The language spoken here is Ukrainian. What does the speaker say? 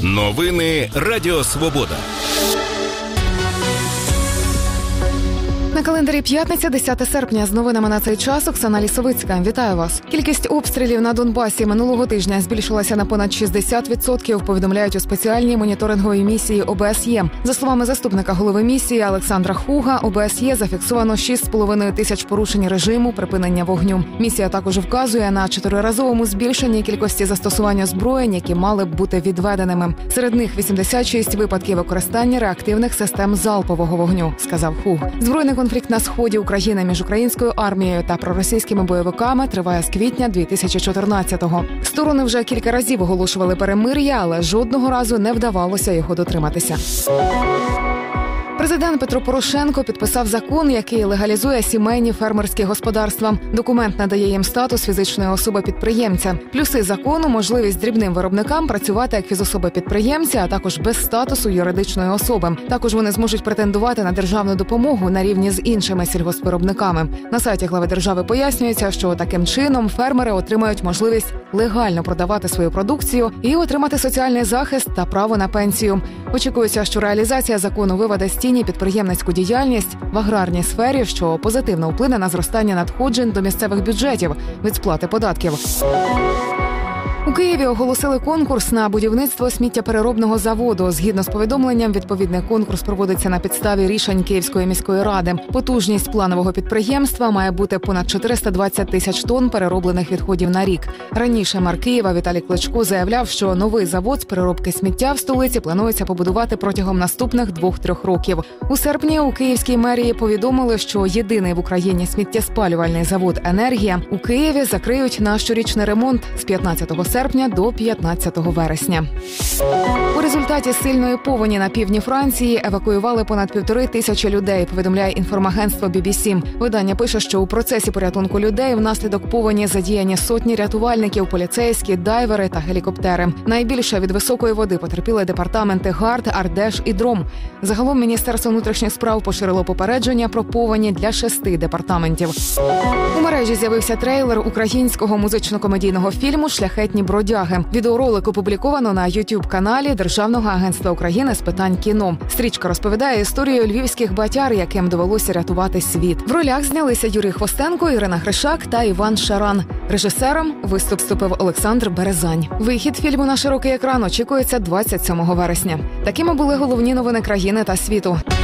Новини Радіо Свобода. На календарі п'ятниця, 10 серпня. З новинами на цей час Оксана Лісовицька. Вітаю вас. Кількість обстрілів на Донбасі минулого тижня збільшилася на понад 60%, повідомляють у спеціальній моніторинговій місії ОБСЄ. За словами заступника голови місії Олександра Хуга, ОБСЄ зафіксовано 6,5 тисяч порушень режиму припинення вогню. Місія також вказує на 4-разовому збільшенні кількості застосування озброєнь, які мали б бути відведеними. Серед них 86 випадків використання реактивних систем залпового вогню, сказав Хуг. Збройний конфлікт на сході України між українською армією та проросійськими бойовиками триває з квітня 2014-го. Сторони вже кілька разів оголошували перемир'я, але жодного разу не вдавалося його дотриматися. Президент Петро Порошенко підписав закон, який легалізує сімейні фермерські господарства. Документ надає їм статус фізичної особи-підприємця. Плюси закону – можливість дрібним виробникам працювати як фізособи-підприємці, а також без статусу юридичної особи. Також вони зможуть претендувати на державну допомогу на рівні з іншими сільгоспвиробниками. На сайті глави держави пояснюється, що таким чином фермери отримають можливість легально продавати свою продукцію і отримати соціальний захист та право на пенсію. Очікується, що реалізація закону виведе з тіні підприємницьку діяльність в аграрній сфері, що позитивно вплине на зростання надходжень до місцевих бюджетів від сплати податків. У Києві оголосили конкурс на будівництво сміттєпереробного заводу. Згідно з повідомленням, відповідний конкурс проводиться на підставі рішень Київської міської ради. Потужність планового підприємства має бути понад 420 тисяч тонн перероблених відходів на рік. Раніше мер Києва Віталій Кличко заявляв, що новий завод з переробки сміття в столиці планується побудувати протягом наступних 2-3 років. У серпні у Київській мерії повідомили, що єдиний в Україні сміттєспалювальний завод «Енергія» у Києві закриють на щорічний ремонт з 15 серпня до 15 вересня. У результаті сильної повені на півдні Франції евакуювали понад 1500 людей, повідомляє інформагентство BBC. Видання пише, що у процесі порятунку людей внаслідок повені задіяні сотні рятувальників, поліцейські, дайвери та гелікоптери. Найбільше від високої води потерпіли департаменти Гард, Ардеш і Дром. Загалом Міністерство внутрішніх справ поширило попередження про повені для 6 департаментів. У мережі з'явився трейлер українського музично-комедійного фільму «Шляхетні бродяги». Відеоролик опубліковано на YouTube-каналі Державного агентства України з питань кіно. Стрічка розповідає історію львівських батяр, яким довелося рятувати світ. В ролях знялися Юрій Хвостенко, Ірина Гришак та Іван Шаран. Режисером виступив Олександр Березань. Вихід фільму на широкий екран очікується 27 вересня. Такими були головні новини країни та світу.